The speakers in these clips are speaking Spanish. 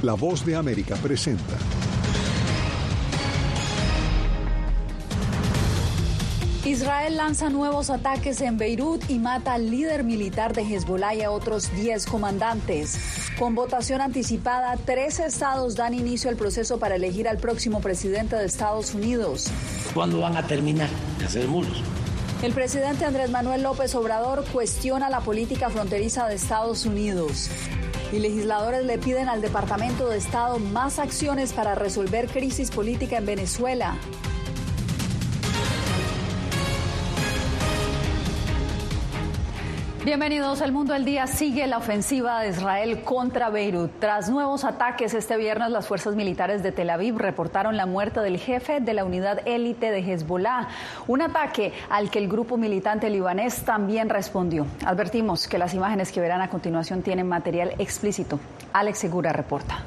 La Voz de América presenta. Israel lanza nuevos ataques en Beirut y mata al líder militar de Hezbollah y a otros 10 comandantes. Con votación anticipada, 3 estados dan inicio al proceso para elegir al próximo presidente de Estados Unidos. ¿Cuándo van a terminar de hacer muros? El presidente Andrés Manuel López Obrador cuestiona la política fronteriza de Estados Unidos. Y legisladores le piden al Departamento de Estado más acciones para resolver crisis política en Venezuela. Bienvenidos al Mundo al Día. Sigue la ofensiva de Israel contra Beirut. Tras nuevos ataques este viernes, las fuerzas militares de Tel Aviv reportaron la muerte del jefe de la unidad élite de Hezbollah, un ataque al que el grupo militante libanés también respondió. Advertimos que las imágenes que verán a continuación tienen material explícito. Alex Segura reporta.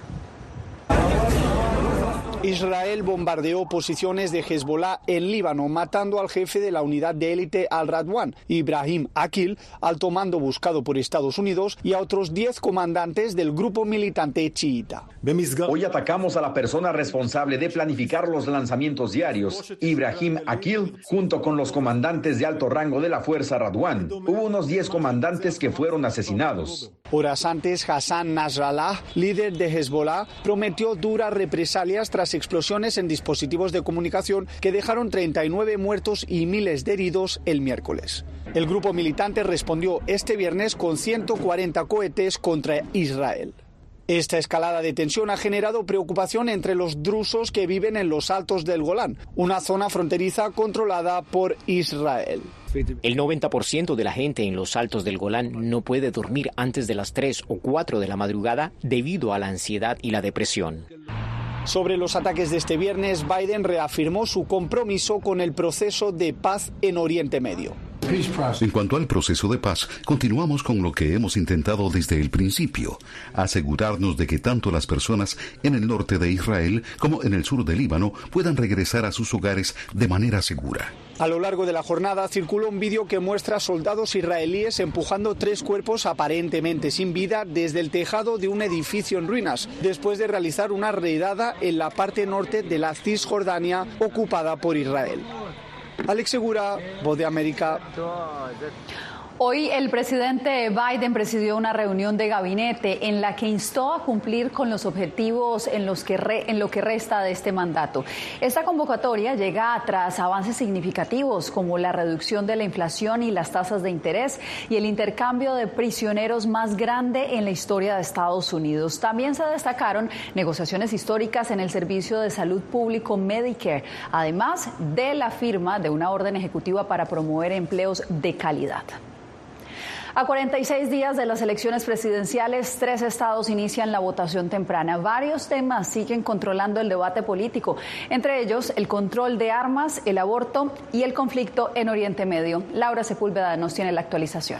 Israel bombardeó posiciones de Hezbollah en Líbano, matando al jefe de la unidad de élite Al-Radwan, Ibrahim Akil, alto mando buscado por Estados Unidos, y a otros 10 comandantes del grupo militante chiita. Hoy atacamos a la persona responsable de planificar los lanzamientos diarios, Ibrahim Akil, junto con los comandantes de alto rango de la fuerza Radwan. Hubo unos 10 comandantes que fueron asesinados. Horas antes, Hassan Nasrallah, líder de Hezbollah, prometió duras represalias tras explosiones en dispositivos de comunicación que dejaron 39 muertos y miles de heridos el miércoles. El grupo militante respondió este viernes con 140 cohetes contra Israel. Esta escalada de tensión ha generado preocupación entre los drusos que viven en los altos del Golán, una zona fronteriza controlada por Israel. El 90% de la gente en los altos del Golán no puede dormir antes de las 3 o 4 de la madrugada debido a la ansiedad y la depresión. Sobre los ataques de este viernes, Biden reafirmó su compromiso con el proceso de paz en Oriente Medio. En cuanto al proceso de paz, continuamos con lo que hemos intentado desde el principio, asegurarnos de que tanto las personas en el norte de Israel como en el sur del Líbano puedan regresar a sus hogares de manera segura. A lo largo de la jornada circuló un vídeo que muestra soldados israelíes empujando 3 cuerpos aparentemente sin vida desde el tejado de un edificio en ruinas, después de realizar una redada en la parte norte de la Cisjordania ocupada por Israel. Alex Segura, Voz de América. Hoy el presidente Biden presidió una reunión de gabinete en la que instó a cumplir con los objetivos en lo que resta de este mandato. Esta convocatoria llega tras avances significativos como la reducción de la inflación y las tasas de interés y el intercambio de prisioneros más grande en la historia de Estados Unidos. También se destacaron negociaciones históricas en el servicio de salud público Medicare, además de la firma de una orden ejecutiva para promover empleos de calidad. A 46 días de las elecciones presidenciales, 3 estados inician la votación temprana. Varios temas siguen controlando el debate político, entre ellos el control de armas, el aborto y el conflicto en Oriente Medio. Laura Sepúlveda nos tiene la actualización.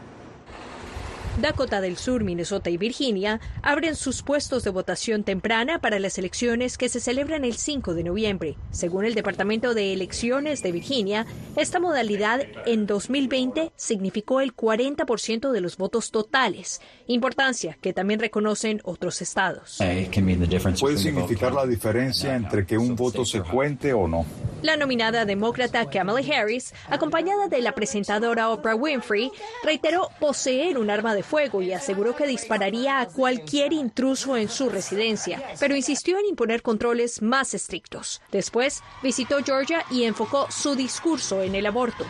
Dakota del Sur, Minnesota y Virginia abren sus puestos de votación temprana para las elecciones que se celebran el 5 de noviembre. Según el Departamento de Elecciones de Virginia, esta modalidad en 2020 significó el 40% de los votos totales, importancia que también reconocen otros estados. Puede significar la diferencia entre que un voto se cuente o no. La nominada demócrata Kamala Harris, acompañada de la presentadora Oprah Winfrey, reiteró poseer un arma de fuego y aseguró que dispararía a cualquier intruso en su residencia, pero insistió en imponer controles más estrictos. Después visitó Georgia y enfocó su discurso en el aborto.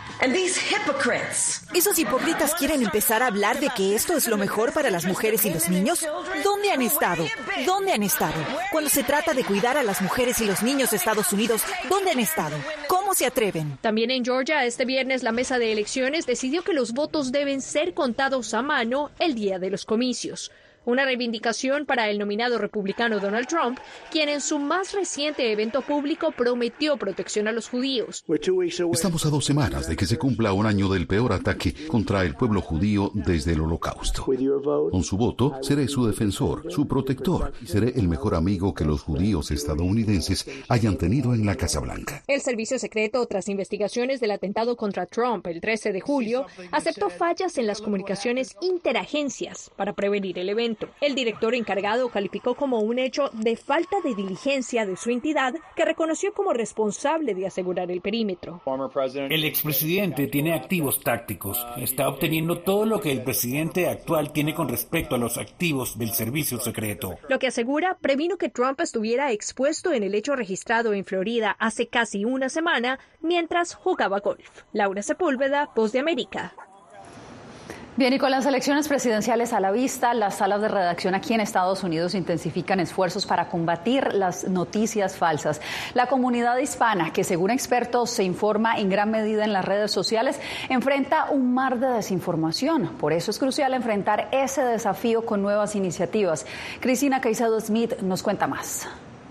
¿Esos hipócritas quieren empezar a hablar de que esto es lo mejor para las mujeres y los niños? ¿Dónde han estado? ¿Dónde han estado? Cuando se trata de cuidar a las mujeres y los niños de Estados Unidos, ¿dónde han estado? ¿Cómo se atreven? También en Georgia, este viernes la mesa de elecciones decidió que los votos deben ser contados a mano el día de los comicios. Una reivindicación para el nominado republicano Donald Trump, quien en su más reciente evento público prometió protección a los judíos. Estamos a 2 semanas de que se cumpla un año del peor ataque contra el pueblo judío desde el Holocausto. Con su voto, seré su defensor, su protector, y seré el mejor amigo que los judíos estadounidenses hayan tenido en la Casa Blanca. El servicio secreto, tras investigaciones del atentado contra Trump el 13 de julio, aceptó fallas en las comunicaciones interagencias para prevenir el evento. evento. El director encargado calificó como un hecho de falta de diligencia de su entidad, que reconoció como responsable de asegurar el perímetro. El expresidente tiene activos tácticos. Está obteniendo todo lo que el presidente actual tiene con respecto a los activos del servicio secreto. Lo que asegura previno que Trump estuviera expuesto en el hecho registrado en Florida hace casi una semana mientras jugaba golf. Laura Sepúlveda, Voz de América. Bien, y con las elecciones presidenciales a la vista, las salas de redacción aquí en Estados Unidos intensifican esfuerzos para combatir las noticias falsas. La comunidad hispana, que según expertos se informa en gran medida en las redes sociales, enfrenta un mar de desinformación. Por eso es crucial enfrentar ese desafío con nuevas iniciativas. Cristina Caicedo Smith nos cuenta más.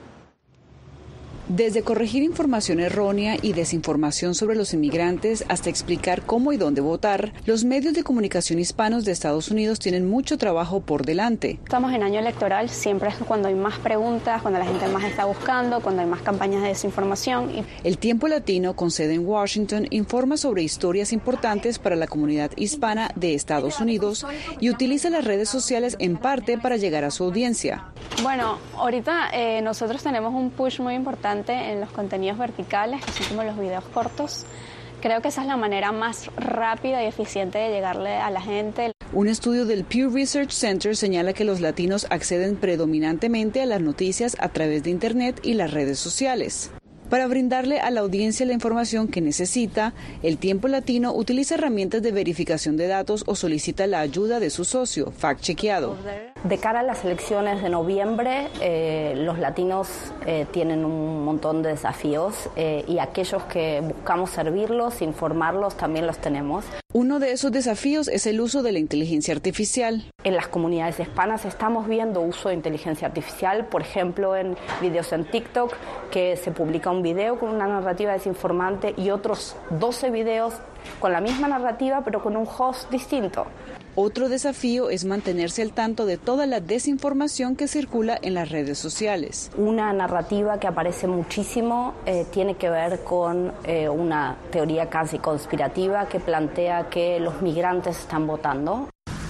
Desde corregir información errónea y desinformación sobre los inmigrantes hasta explicar cómo y dónde votar, los medios de comunicación hispanos de Estados Unidos tienen mucho trabajo por delante. Estamos en año electoral, siempre es cuando hay más preguntas, cuando la gente más está buscando, cuando hay más campañas de desinformación. El Tiempo Latino, con sede en Washington, informa sobre historias importantes para la comunidad hispana de Estados Unidos y utiliza las redes sociales en parte para llegar a su audiencia. Bueno, ahorita nosotros tenemos un push muy importante en los contenidos verticales, que son como los videos cortos. Creo que esa es la manera más rápida y eficiente de llegarle a la gente. Un estudio del Pew Research Center señala que los latinos acceden predominantemente a las noticias a través de Internet y las redes sociales. Para brindarle a la audiencia la información que necesita, el Tiempo Latino utiliza herramientas de verificación de datos o solicita la ayuda de su socio, fact-chequeado. De cara a las elecciones de noviembre, los latinos tienen un montón de desafíos y aquellos que buscamos servirlos, informarlos, también los tenemos. Uno de esos desafíos es el uso de la inteligencia artificial. En las comunidades hispanas estamos viendo uso de inteligencia artificial, por ejemplo, en videos en TikTok, que se publica un video con una narrativa desinformante y otros 12 videos con la misma narrativa, pero con un host distinto. Otro desafío es mantenerse al tanto de toda la desinformación que circula en las redes sociales. Una narrativa que aparece muchísimo tiene que ver con una teoría casi conspirativa que plantea que los migrantes están votando.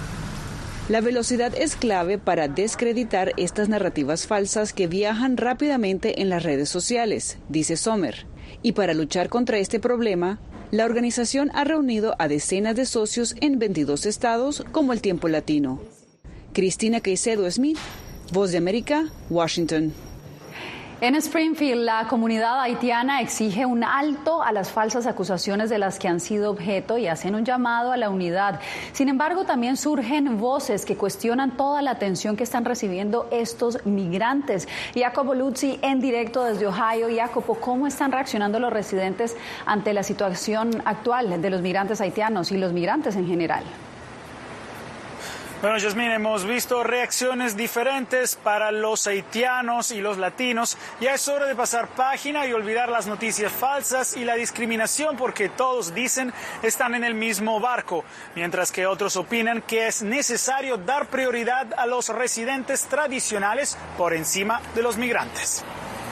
La velocidad es clave para descreditar estas narrativas falsas que viajan rápidamente en las redes sociales, dice Sommer. Y para luchar contra este problema, la organización ha reunido a decenas de socios en 22 estados como el Tiempo Latino. Cristina Caicedo Smith, Voz de América, Washington. En Springfield, la comunidad haitiana exige un alto a las falsas acusaciones de las que han sido objeto y hacen un llamado a la unidad. Sin embargo, también surgen voces que cuestionan toda la atención que están recibiendo estos migrantes. Jacopo Luzzi, en directo desde Ohio. Jacopo, ¿cómo están reaccionando los residentes ante la situación actual de los migrantes haitianos y los migrantes en general? Bueno, Yasmín, hemos visto reacciones diferentes para los haitianos y los latinos. Ya es hora de pasar página y olvidar las noticias falsas y la discriminación, porque todos dicen están en el mismo barco, mientras que otros opinan que es necesario dar prioridad a los residentes tradicionales por encima de los migrantes.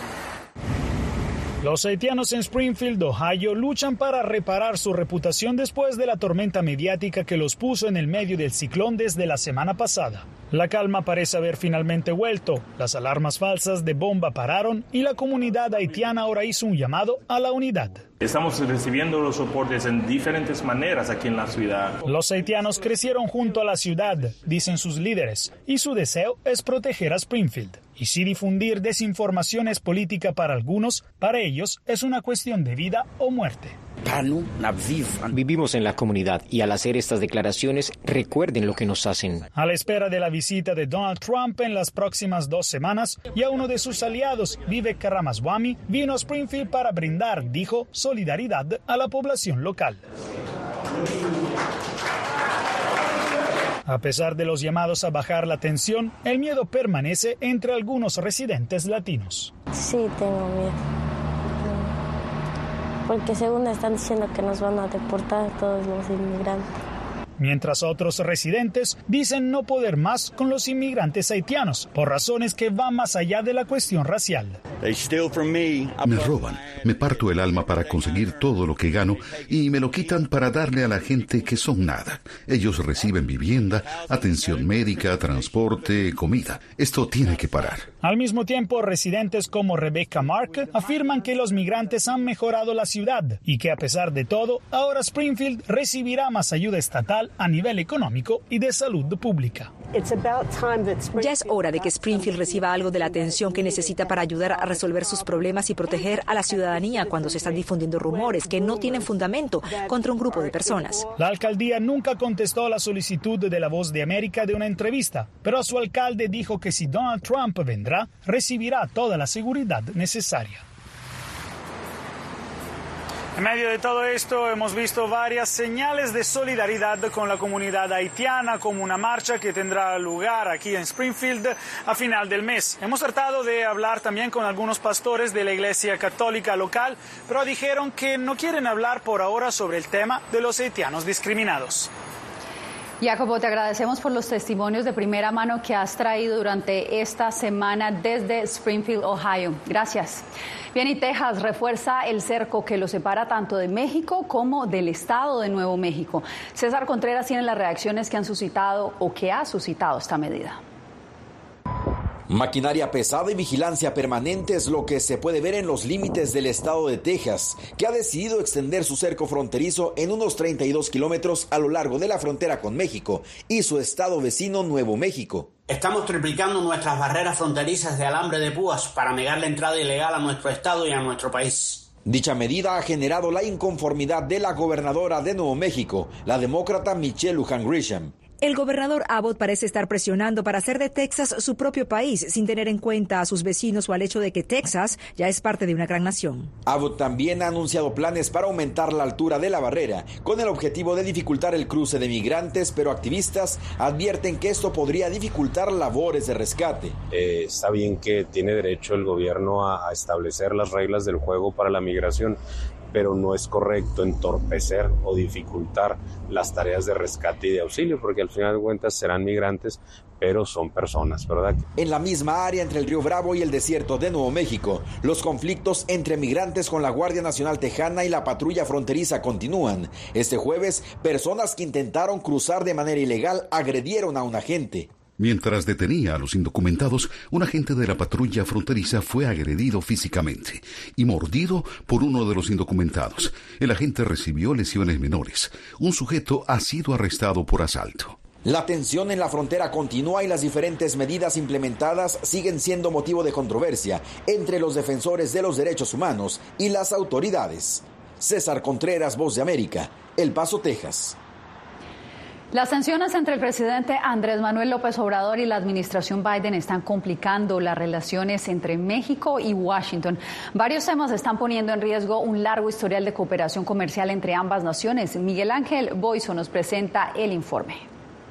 Los haitianos en Springfield, Ohio, luchan para reparar su reputación después de la tormenta mediática que los puso en el medio del ciclón desde la semana pasada. La calma parece haber finalmente vuelto, las alarmas falsas de bomba pararon y la comunidad haitiana ahora hizo un llamado a la unidad. Estamos recibiendo los soportes en diferentes maneras aquí en la ciudad. Los haitianos crecieron junto a la ciudad, dicen sus líderes, y su deseo es proteger a Springfield. Y si difundir desinformación es política para algunos, para ellos es una cuestión de vida o muerte. Vivimos en la comunidad y al hacer estas declaraciones, recuerden lo que nos hacen. A la espera de la visita de Donald Trump en las próximas 2 semanas, ya uno de sus aliados, Vivek Ramaswamy, vino a Springfield para brindar, dijo, solidaridad a la población local. A pesar de los llamados a bajar la tensión, el miedo permanece entre algunos residentes latinos. Sí, tengo miedo. Porque según están diciendo que nos van a deportar todos los inmigrantes. Mientras otros residentes dicen no poder más con los inmigrantes haitianos, por razones que van más allá de la cuestión racial. Me roban, me parto el alma para conseguir todo lo que gano y me lo quitan para darle a la gente que son nada. Ellos reciben vivienda, atención médica, transporte, comida. Esto tiene que parar. Al mismo tiempo, residentes como Rebecca Mark afirman que los migrantes han mejorado la ciudad y que a pesar de todo, ahora Springfield recibirá más ayuda estatal a nivel económico y de salud pública. Ya es hora de que Springfield reciba algo de la atención que necesita para ayudar a resolver sus problemas y proteger a la ciudadanía cuando se están difundiendo rumores que no tienen fundamento contra un grupo de personas. La alcaldía nunca contestó a la solicitud de La Voz de América de una entrevista, pero su alcalde dijo que si Donald Trump vendrá, recibirá toda la seguridad necesaria. En medio de todo esto hemos visto varias señales de solidaridad con la comunidad haitiana, como una marcha que tendrá lugar aquí en Springfield a final del mes. Hemos tratado de hablar también con algunos pastores de la Iglesia Católica local, pero dijeron que no quieren hablar por ahora sobre el tema de los haitianos discriminados. Jacobo, te agradecemos por los testimonios de primera mano que has traído durante esta semana desde Springfield, Ohio. Gracias. Bien, y Texas refuerza el cerco que lo separa tanto de México como del estado de Nuevo México. César Contreras tiene las reacciones que han suscitado o que ha suscitado esta medida. Maquinaria pesada y vigilancia permanente es lo que se puede ver en los límites del estado de Texas, que ha decidido extender su cerco fronterizo en unos 32 kilómetros a lo largo de la frontera con México y su estado vecino Nuevo México. Estamos triplicando nuestras barreras fronterizas de alambre de púas para negar la entrada ilegal a nuestro estado y a nuestro país. Dicha medida ha generado la inconformidad de la gobernadora de Nuevo México, la demócrata Michelle Lujan Grisham. El gobernador Abbott parece estar presionando para hacer de Texas su propio país, sin tener en cuenta a sus vecinos o al hecho de que Texas ya es parte de una gran nación. Abbott también ha anunciado planes para aumentar la altura de la barrera, con el objetivo de dificultar el cruce de migrantes, pero activistas advierten que esto podría dificultar labores de rescate. Está bien que tiene derecho el gobierno a establecer las reglas del juego para la migración, pero no es correcto entorpecer o dificultar las tareas de rescate y de auxilio, porque al final de cuentas serán migrantes, pero son personas, ¿verdad? En la misma área entre el río Bravo y el desierto de Nuevo México, los conflictos entre migrantes con la Guardia Nacional Tejana y la patrulla fronteriza continúan. Este jueves, personas que intentaron cruzar de manera ilegal agredieron a un agente. Mientras detenía a los indocumentados, un agente de la patrulla fronteriza fue agredido físicamente y mordido por uno de los indocumentados. El agente recibió lesiones menores. Un sujeto ha sido arrestado por asalto. La tensión en la frontera continúa y las diferentes medidas implementadas siguen siendo motivo de controversia entre los defensores de los derechos humanos y las autoridades. César Contreras, Voz de América, El Paso, Texas. Las tensiones entre el presidente Andrés Manuel López Obrador y la administración Biden están complicando las relaciones entre México y Washington. Varios temas están poniendo en riesgo un largo historial de cooperación comercial entre ambas naciones. Miguel Ángel Boiso nos presenta el informe.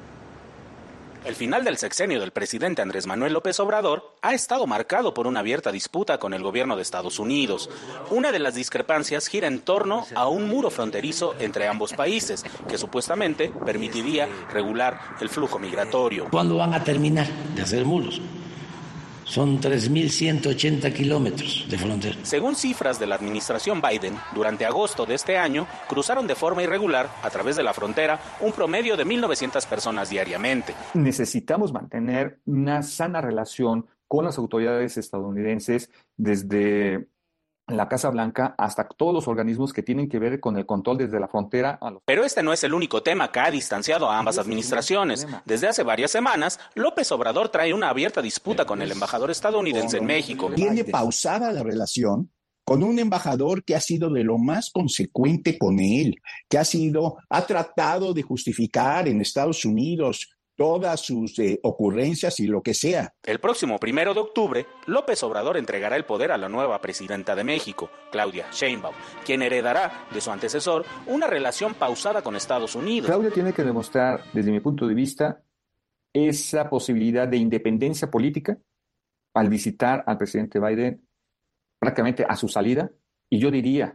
El final del sexenio del presidente Andrés Manuel López Obrador ha estado marcado por una abierta disputa con el gobierno de Estados Unidos. Una de las discrepancias gira en torno a un muro fronterizo entre ambos países, que supuestamente permitiría regular el flujo migratorio. ¿Cuándo van a terminar de hacer muros? Son 3.180 kilómetros de frontera. Según cifras de la administración Biden, durante agosto de este año, cruzaron de forma irregular a través de la frontera un promedio de 1.900 personas diariamente. Necesitamos mantener una sana relación con las autoridades estadounidenses, desde la Casa Blanca hasta todos los organismos que tienen que ver con el control desde la frontera. Pero este no es el único tema que ha distanciado a ambas administraciones. Desde hace varias semanas, López Obrador trae una abierta disputa con el embajador estadounidense en México. Tiene pausada la relación con un embajador que ha sido de lo más consecuente con él, que ha tratado de justificar en Estados Unidos todas sus ocurrencias y lo que sea. El próximo 1 de octubre, López Obrador entregará el poder a la nueva presidenta de México, Claudia Sheinbaum, quien heredará de su antecesor una relación pausada con Estados Unidos. Claudia tiene que demostrar, desde mi punto de vista, esa posibilidad de independencia política al visitar al presidente Biden prácticamente a su salida, y yo diría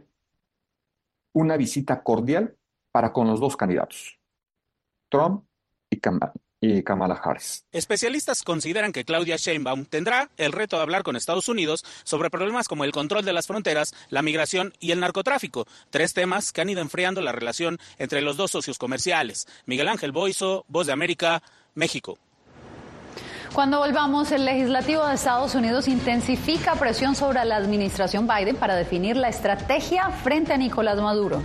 una visita cordial para con los dos candidatos, Trump y y Kamala Harris. Especialistas consideran que Claudia Sheinbaum tendrá el reto de hablar con Estados Unidos sobre problemas como el control de las fronteras, la migración y el narcotráfico, 3 temas que han ido enfriando la relación entre los dos socios comerciales. Miguel Ángel Boiso, Voz de América, México. Cuando volvamos, el legislativo de Estados Unidos intensifica presión sobre la administración Biden para definir la estrategia frente a Nicolás Maduro.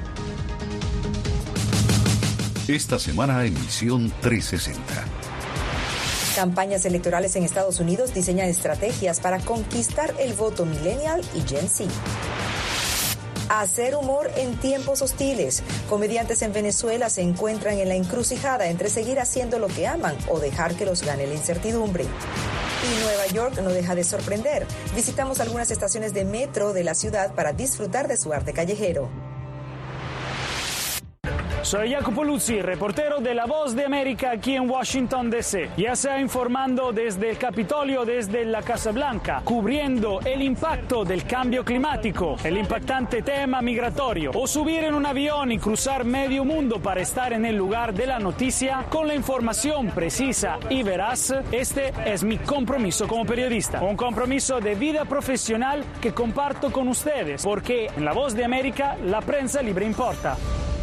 Esta semana en Misión 360. Campañas electorales en Estados Unidos diseñan estrategias para conquistar el voto millennial y Gen Z. Hacer humor en tiempos hostiles. Comediantes en Venezuela se encuentran en la encrucijada entre seguir haciendo lo que aman o dejar que los gane la incertidumbre. Y Nueva York no deja de sorprender. Visitamos algunas estaciones de metro de la ciudad para disfrutar de su arte callejero. Soy Jacopo Luzzi, reportero de La Voz de América aquí en Washington, D.C. Ya sea informando desde el Capitolio, desde la Casa Blanca, cubriendo el impacto del cambio climático, el impactante tema migratorio, o subir en un avión y cruzar medio mundo para estar en el lugar de la noticia con la información precisa y veraz. Este es mi compromiso como periodista, un compromiso de vida profesional que comparto con ustedes, porque en La Voz de América la prensa libre importa.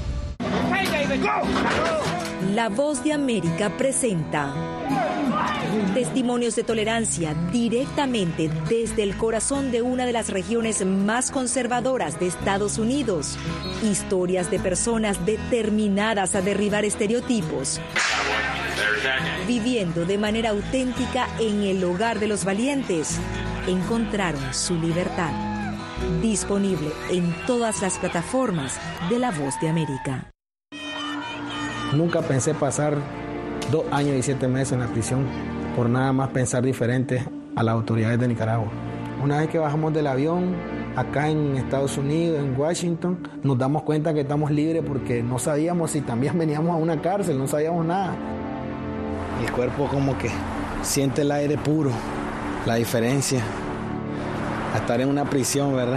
La Voz de América presenta testimonios de tolerancia directamente desde el corazón de una de las regiones más conservadoras de Estados Unidos. Historias de personas determinadas a derribar estereotipos, viviendo de manera auténtica en el hogar de los valientes. Encontraron su libertad. Disponible en todas las plataformas de La Voz de América. Nunca pensé pasar 2 años y 7 meses en la prisión por nada más pensar diferente a las autoridades de Nicaragua. Una vez que bajamos del avión, acá en Estados Unidos, en Washington, nos damos cuenta que estamos libres porque no sabíamos si también veníamos a una cárcel, no sabíamos nada. El cuerpo como que siente el aire puro, la diferencia a estar en una prisión, ¿verdad?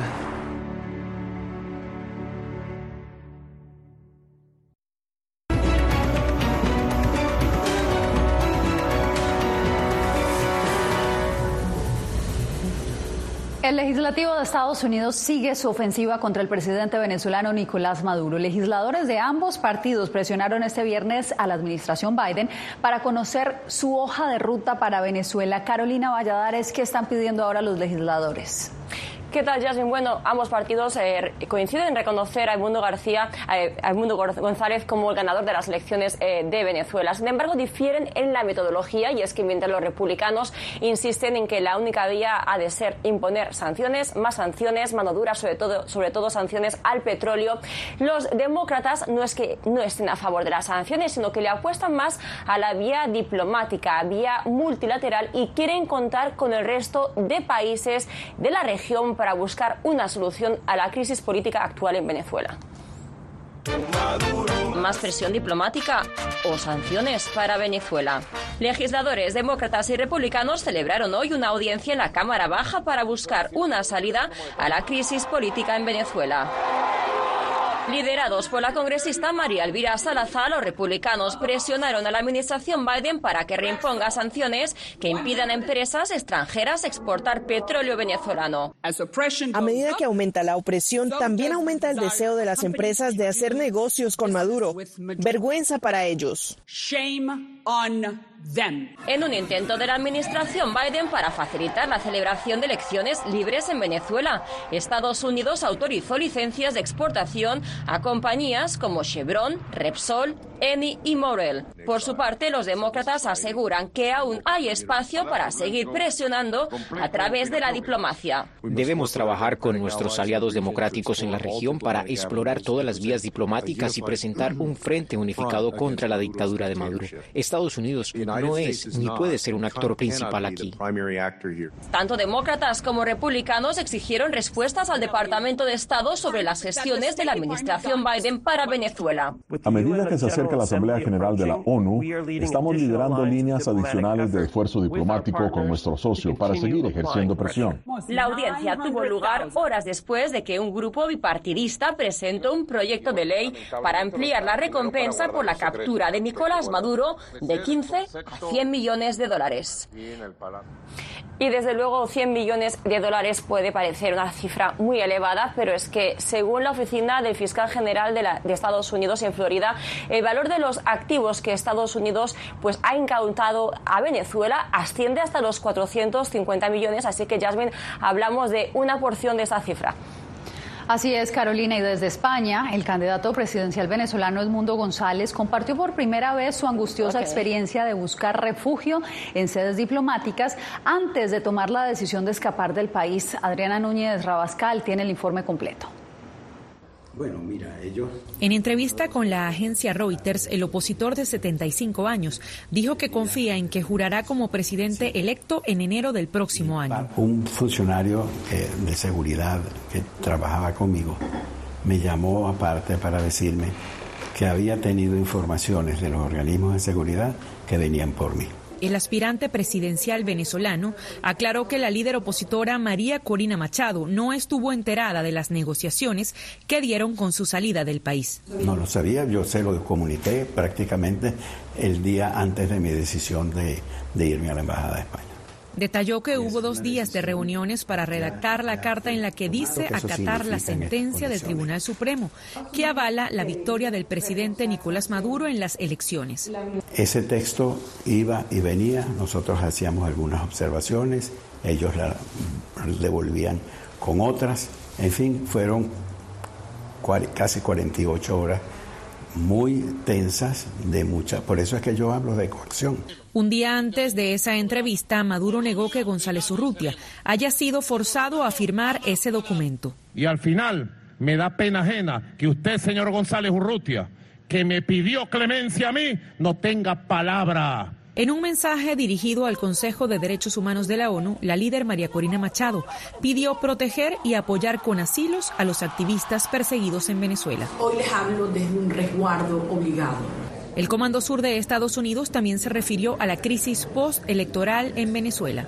El legislativo de Estados Unidos sigue su ofensiva contra el presidente venezolano Nicolás Maduro. Legisladores de ambos partidos presionaron este viernes a la administración Biden para conocer su hoja de ruta para Venezuela. Carolina Valladares, ¿qué están pidiendo ahora los legisladores? ¿Qué tal, Jasmine? Bueno, ambos partidos coinciden en reconocer a Edmundo González como el ganador de las elecciones de Venezuela. Sin embargo, difieren en la metodología, y es que mientras los republicanos insisten en que la única vía ha de ser imponer sanciones, mano dura, sobre todo sanciones al petróleo, los demócratas no es que no estén a favor de las sanciones, sino que le apuestan más a la vía diplomática, vía multilateral, y quieren contar con el resto de países de la región para buscar una solución a la crisis política actual en Venezuela. ¿Más presión diplomática o sanciones para Venezuela? Legisladores demócratas y republicanos celebraron hoy una audiencia en la Cámara Baja para buscar una salida a la crisis política en Venezuela. Liderados por la congresista María Elvira Salazar, los republicanos presionaron a la administración Biden para que reimponga sanciones que impidan a empresas extranjeras exportar petróleo venezolano. A medida que aumenta la opresión, también aumenta el deseo de las empresas de hacer negocios con Maduro. Vergüenza para ellos. En un intento de la administración Biden para facilitar la celebración de elecciones libres en Venezuela, Estados Unidos autorizó licencias de exportación a compañías como Chevron, Repsol, Eni y Morel. Por su parte, los demócratas aseguran que aún hay espacio para seguir presionando a través de la diplomacia. Debemos trabajar con nuestros aliados democráticos en la región para explorar todas las vías diplomáticas y presentar un frente unificado contra la dictadura de Maduro. Estados Unidos no es ni puede ser un actor principal aquí. Tanto demócratas como republicanos exigieron respuestas al Departamento de Estado sobre las gestiones de la administración Biden para Venezuela. A medida que se acerca la Asamblea General de la ONU ONU, estamos liderando líneas adicionales de esfuerzo diplomático con nuestro socio para seguir ejerciendo presión. La audiencia tuvo lugar horas después de que un grupo bipartidista presentó un proyecto de ley para ampliar la recompensa por la captura de Nicolás Maduro de 15 a 100 millones de dólares. Y desde luego 100 millones de dólares puede parecer una cifra muy elevada, pero es que según la oficina del fiscal general de Estados Unidos en Florida, el valor de los activos que Estados Unidos pues ha incautado a Venezuela asciende hasta los 450 millones, así que Yasmin, hablamos de una porción de esa cifra. Así es, Carolina, y desde España, el candidato presidencial venezolano Edmundo González compartió por primera vez su angustiosa experiencia de buscar refugio en sedes diplomáticas antes de tomar la decisión de escapar del país. Adriana Núñez Rabascal tiene el informe completo. Bueno, mira, ellos... En entrevista con la agencia Reuters, el opositor de 75 años dijo que confía en que jurará como presidente electo en enero del próximo año. Un funcionario de seguridad que trabajaba conmigo me llamó aparte para decirme que había tenido informaciones de los organismos de seguridad que venían por mí. El aspirante presidencial venezolano aclaró que la líder opositora María Corina Machado no estuvo enterada de las negociaciones que dieron con su salida del país. No lo sabía, yo se lo comuniqué prácticamente el día antes de mi decisión de irme a la Embajada de España. Detalló que hubo 2 días de reuniones para redactar la carta en la que dice acatar la sentencia del Tribunal Supremo que avala la victoria del presidente Nicolás Maduro en las elecciones. Ese texto iba y venía, nosotros hacíamos algunas observaciones, ellos la devolvían con otras, en fin, fueron casi 48 horas muy tensas, por eso es que yo hablo de coacción. Un día antes de esa entrevista, Maduro negó que González Urrutia haya sido forzado a firmar ese documento. Y al final me da pena ajena que usted, señor González Urrutia, que me pidió clemencia a mí, no tenga palabra. En un mensaje dirigido al Consejo de Derechos Humanos de la ONU, la líder María Corina Machado pidió proteger y apoyar con asilos a los activistas perseguidos en Venezuela. Hoy les hablo desde un resguardo obligado. El Comando Sur de Estados Unidos también se refirió a la crisis postelectoral en Venezuela.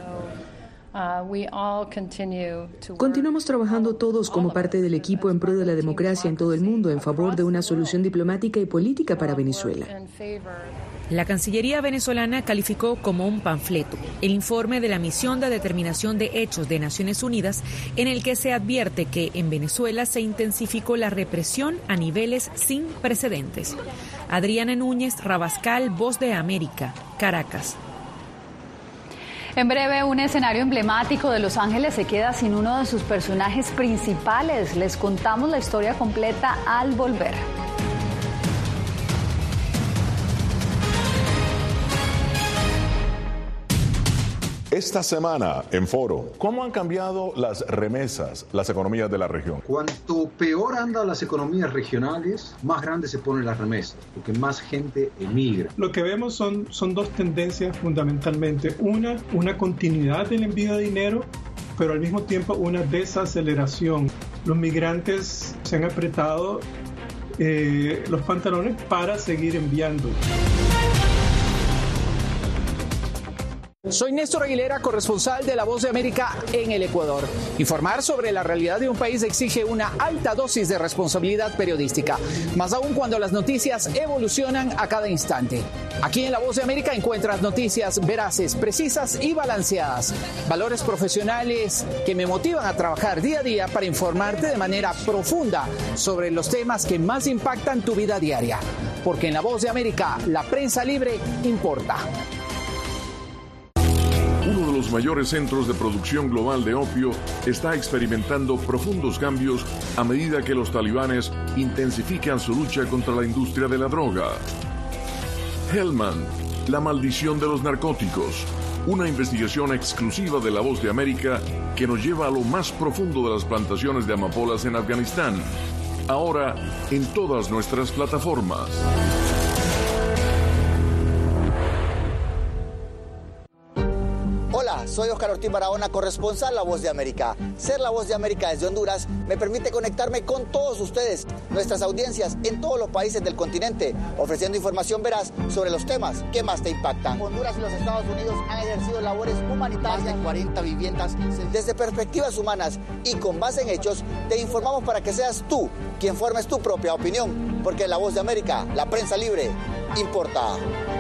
Continuamos trabajando todos como parte del equipo en pro de la democracia en todo el mundo, en favor de una solución diplomática y política para Venezuela. La Cancillería venezolana calificó como un panfleto el informe de la Misión de Determinación de Hechos de Naciones Unidas, en el que se advierte que en Venezuela se intensificó la represión a niveles sin precedentes. Adriana Núñez Rabascal, Voz de América, Caracas. En breve, un escenario emblemático de Los Ángeles se queda sin uno de sus personajes principales. Les contamos la historia completa al volver. Esta semana en Foro, ¿cómo han cambiado las remesas, las economías de la región? Cuanto peor andan las economías regionales, más grandes se ponen las remesas, porque más gente emigra. Lo que vemos son 2 tendencias fundamentalmente. Una continuidad del envío de dinero, pero al mismo tiempo una desaceleración. Los migrantes se han apretado los pantalones para seguir enviando. Soy Néstor Aguilera, corresponsal de La Voz de América en el Ecuador. Informar sobre la realidad de un país exige una alta dosis de responsabilidad periodística, más aún cuando las noticias evolucionan a cada instante. Aquí en La Voz de América encuentras noticias veraces, precisas y balanceadas. Valores profesionales que me motivan a trabajar día a día para informarte de manera profunda sobre los temas que más impactan tu vida diaria. Porque en La Voz de América, la prensa libre importa. Uno de los mayores centros de producción global de opio está experimentando profundos cambios a medida que los talibanes intensifican su lucha contra la industria de la droga. Hellman, la maldición de los narcóticos, una investigación exclusiva de La Voz de América que nos lleva a lo más profundo de las plantaciones de amapolas en Afganistán. Ahora en todas nuestras plataformas. Hola, soy Oscar Ortiz Barahona, corresponsal La Voz de América. Ser La Voz de América desde Honduras me permite conectarme con todos ustedes, nuestras audiencias en todos los países del continente, ofreciendo información veraz sobre los temas que más te impactan. Honduras y los Estados Unidos han ejercido labores humanitarias en 40 viviendas. Desde perspectivas humanas y con base en hechos, te informamos para que seas tú quien formes tu propia opinión, porque en La Voz de América, la prensa libre importa.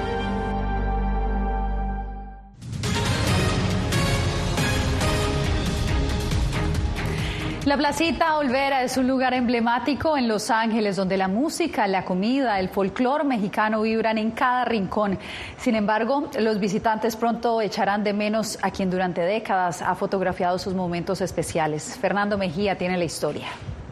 La Placita Olvera es un lugar emblemático en Los Ángeles donde la música, la comida, el folclore mexicano vibran en cada rincón. Sin embargo, los visitantes pronto echarán de menos a quien durante décadas ha fotografiado sus momentos especiales. Fernando Mejía tiene la historia.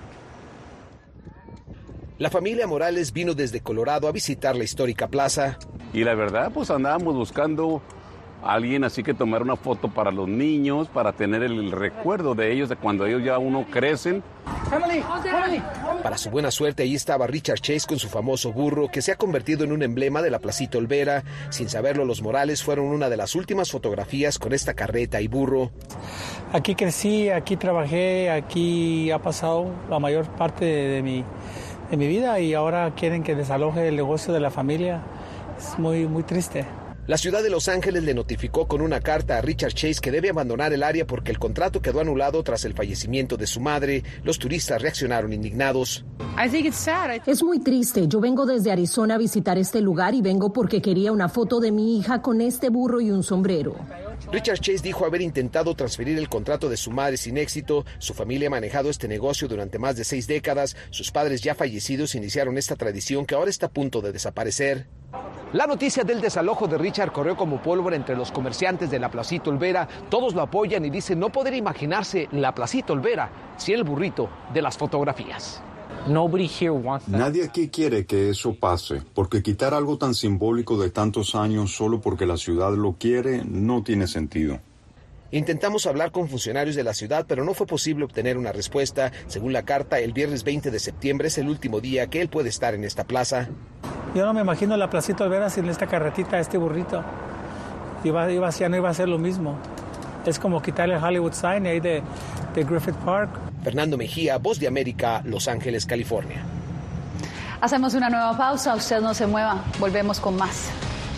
La familia Morales vino desde Colorado a visitar la histórica plaza. Y la verdad, pues andábamos buscando alguien así que tomar una foto para los niños, para tener el recuerdo de ellos, de cuando ellos ya uno crecen. Para su buena suerte, ahí estaba Richard Chase con su famoso burro, que se ha convertido en un emblema de la Placita Olvera. Sin saberlo, los Morales fueron una de las últimas fotografías con esta carreta y burro. Aquí crecí, aquí trabajé, aquí ha pasado la mayor parte de mi vida y ahora quieren que desaloje el negocio de la familia. Es muy, muy triste. La ciudad de Los Ángeles le notificó con una carta a Richard Chase que debe abandonar el área porque el contrato quedó anulado tras el fallecimiento de su madre. Los turistas reaccionaron indignados. Es muy triste. Yo vengo desde Arizona a visitar este lugar y vengo porque quería una foto de mi hija con este burro y un sombrero. Richard Chase dijo haber intentado transferir el contrato de su madre sin éxito. Su familia ha manejado este negocio durante más de 6 décadas. Sus padres ya fallecidos iniciaron esta tradición que ahora está a punto de desaparecer. La noticia del desalojo de Richard corrió como pólvora entre los comerciantes de la Placita Olvera. Todos lo apoyan y dicen no poder imaginarse la Placita Olvera sin el burrito de las fotografías. Nadie aquí quiere que eso pase, porque quitar algo tan simbólico de tantos años solo porque la ciudad lo quiere no tiene sentido. Intentamos hablar con funcionarios de la ciudad, pero no fue posible obtener una respuesta. Según la carta, el viernes 20 de septiembre es el último día que él puede estar en esta plaza. Yo no me imagino la Placita Olvera sin esta carretita, este burrito. Ya no iba a ser lo mismo. Es como quitarle el Hollywood sign ahí de Griffith Park. Fernando Mejía, Voz de América, Los Ángeles, California. Hacemos una nueva pausa, usted no se mueva, volvemos con más.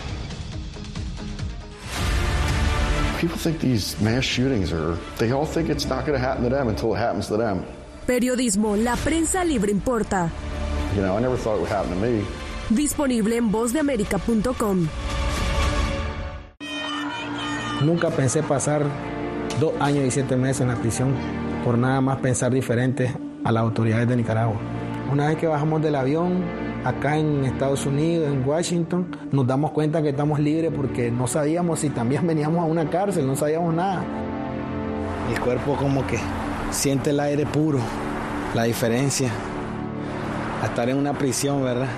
People think these mass shootings they all think it's not going to happen to them until it happens to them. Periodismo, la prensa libre importa. You know, I never thought it would happen to me. Disponible en vozdeamerica.com. Nunca pensé pasar 2 años y 7 meses en la prisión por nada más pensar diferente a las autoridades de Nicaragua. Una vez que bajamos del avión, acá en Estados Unidos, en Washington, nos damos cuenta que estamos libres porque no sabíamos si también veníamos a una cárcel, no sabíamos nada. El cuerpo como que siente el aire puro, la diferencia a estar en una prisión, ¿verdad?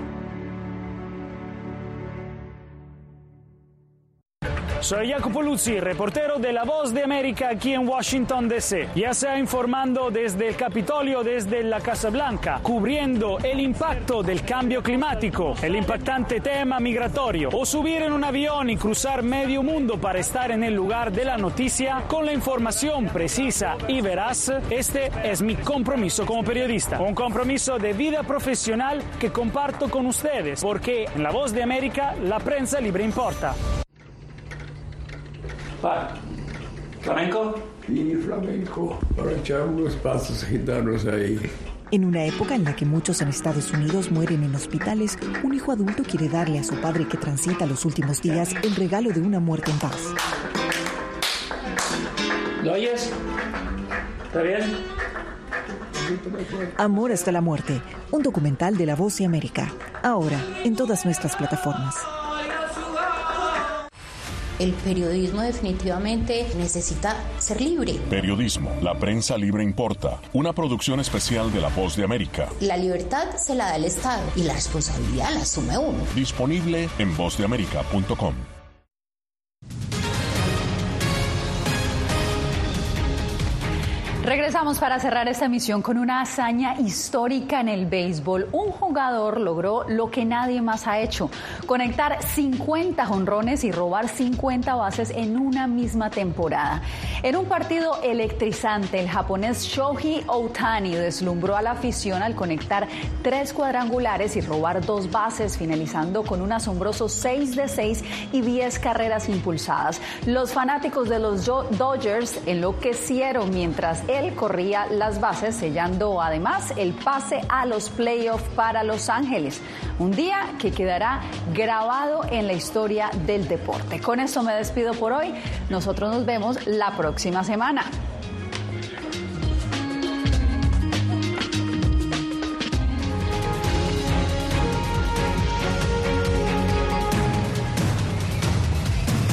Soy Jacopo Luzzi, reportero de La Voz de América aquí en Washington, D.C. Ya sea informando desde el Capitolio, desde la Casa Blanca, cubriendo el impacto del cambio climático, el impactante tema migratorio, o subir en un avión y cruzar medio mundo para estar en el lugar de la noticia con la información precisa y veraz, este es mi compromiso como periodista. Un compromiso de vida profesional que comparto con ustedes, porque en La Voz de América la prensa libre importa. ¿Flamenco? Sí, flamenco, para echar unos pasos gitanos ahí. En una época en la que muchos en Estados Unidos mueren en hospitales, un hijo adulto quiere darle a su padre que transita los últimos días el regalo de una muerte en paz. ¿Lo oyes? ¿Está bien? Amor hasta la muerte, un documental de La Voz de América. Ahora, en todas nuestras plataformas. El periodismo definitivamente necesita ser libre. Periodismo, la prensa libre importa. Una producción especial de La Voz de América. La libertad se la da el Estado y la responsabilidad la asume uno. Disponible en vozdeamerica.com. Regresamos para cerrar esta emisión con una hazaña histórica en el béisbol. Un jugador logró lo que nadie más ha hecho: conectar 50 jonrones y robar 50 bases en una misma temporada. En un partido electrizante, el japonés Shohei Ohtani deslumbró a la afición al conectar 3 cuadrangulares y robar 2 bases, finalizando con un asombroso 6 de 6 y 10 carreras impulsadas. Los fanáticos de los Dodgers enloquecieron mientras él corría las bases, sellando además el pase a los playoffs para Los Ángeles. Un día que quedará grabado en la historia del deporte. Con esto me despido por hoy. Nosotros nos vemos la próxima semana.